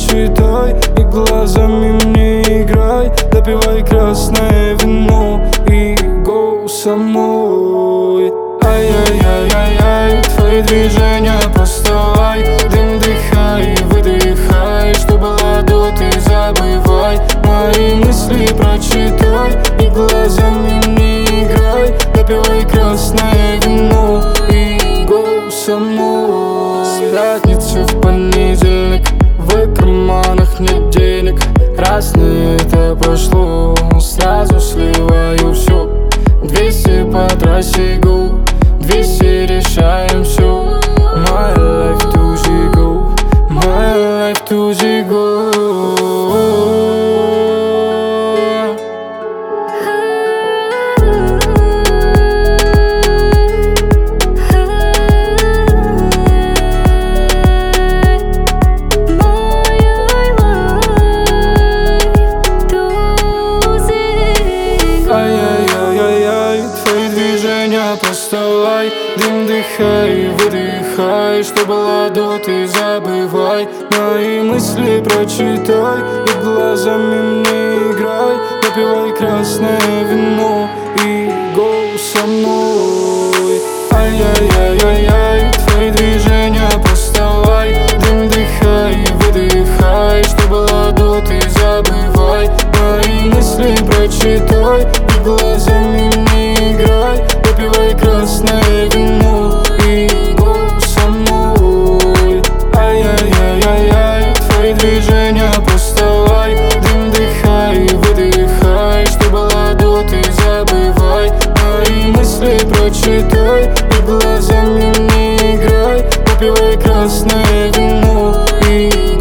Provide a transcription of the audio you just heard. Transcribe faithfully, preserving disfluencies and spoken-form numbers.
прочитай и глазами мне играй. Допивай красное вино и go со мной. Ай-яй-яй-яй-яй, твои движения поставай. Дым дыхай, выдыхай, что было до, ты забывай. Мои мысли прочитай и глазами мне играй. Допивай красное вино и go со мной. С пятницы в понедельник, в карманах нет денег. Красное это пошло, сразу сливаю все. Двести по трассе go, двести решаем все. My life to the go, my life to the go. Ай-яй-яй-яй-яй, твои движения поставай. Дым дыхай, выдыхай, что было до, ты забывай. Мои мысли прочитай и глазами мне играй. Допивай красное вино и go со мной. Ай-яй-яй-яй-яй, твои движения поставай. Дым дыхай, выдыхай, что было до, ты забывай. Мои мысли прочитай и глазами мне играй. Допивай красное вино и go со мной. Ай-яй-яй-яй-яй, твои движения поставай. Дым дыхай, выдыхай, что было до, ты забывай. Мои мысли прочитай и глазами мне играй. Допивай красное вино и